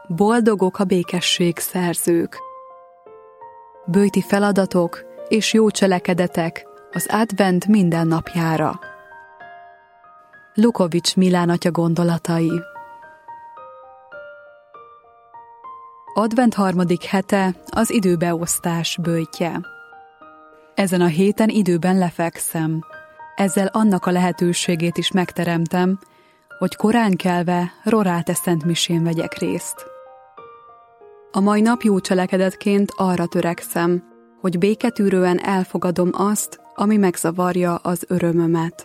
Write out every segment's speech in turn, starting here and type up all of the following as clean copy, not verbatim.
Boldogok a békesség szerzők. Böjti feladatok és jó cselekedetek az advent minden napjára. Lukovics Milán atya gondolatai. Advent 3. hete az időbeosztás böjtje. Ezen a héten időben lefekszem. Ezzel annak a lehetőségét is megteremtem, hogy korán kelve Rorate szentmisén vegyek részt. A mai nap jó cselekedetként arra törekszem, hogy béketűrően elfogadom azt, ami megzavarja az örömömet.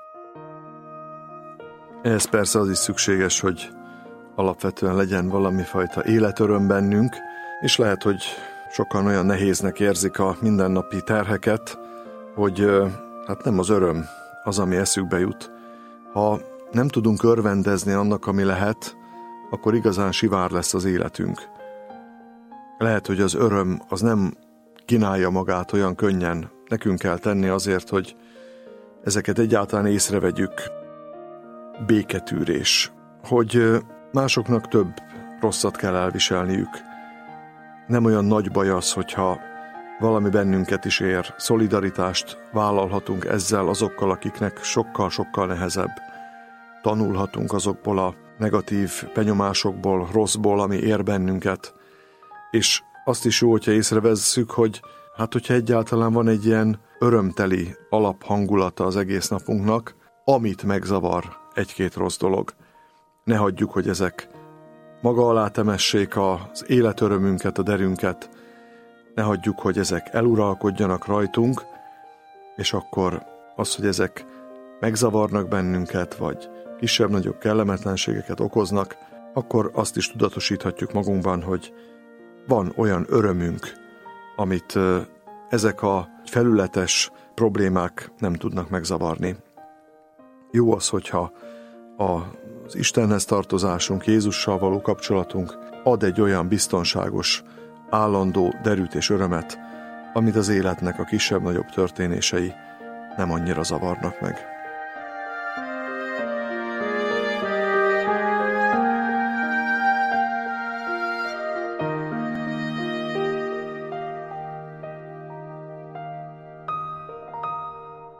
Ehhez persze az is szükséges, hogy alapvetően legyen valami fajta életöröm bennünk, és lehet, hogy sokan olyan nehéznek érzik a mindennapi terheket, hogy hát nem az öröm az, ami eszükbe jut. Ha nem tudunk örvendezni annak, ami lehet, akkor igazán sivár lesz az életünk. Lehet, hogy az öröm az nem kínálja magát olyan könnyen. Nekünk kell tenni azért, hogy ezeket egyáltalán észrevegyük. Béketűrés. Hogy másoknak több rosszat kell elviselniük. Nem olyan nagy baj az, hogyha valami bennünket is ér. Szolidaritást vállalhatunk ezzel azokkal, akiknek sokkal-sokkal nehezebb. Tanulhatunk azokból a negatív benyomásokból, rosszból, ami ér bennünket. És azt is jó, hogyha észrevesszük, hogy hogyha egyáltalán van egy ilyen örömteli alaphangulata az egész napunknak, amit megzavar egy-két rossz dolog. Ne hagyjuk, hogy ezek maga alá temessék az életörömünket, a derünket, ne hagyjuk, hogy ezek eluralkodjanak rajtunk, és akkor az, hogy ezek megzavarnak bennünket, vagy kisebb-nagyobb kellemetlenségeket okoznak, akkor azt is tudatosíthatjuk magunkban, hogy van olyan örömünk, amit ezek a felületes problémák nem tudnak megzavarni. Jó az, hogyha az Istenhez tartozásunk, Jézussal való kapcsolatunk ad egy olyan biztonságos, állandó derűt és örömet, amit az életnek a kisebb-nagyobb történései nem annyira zavarnak meg.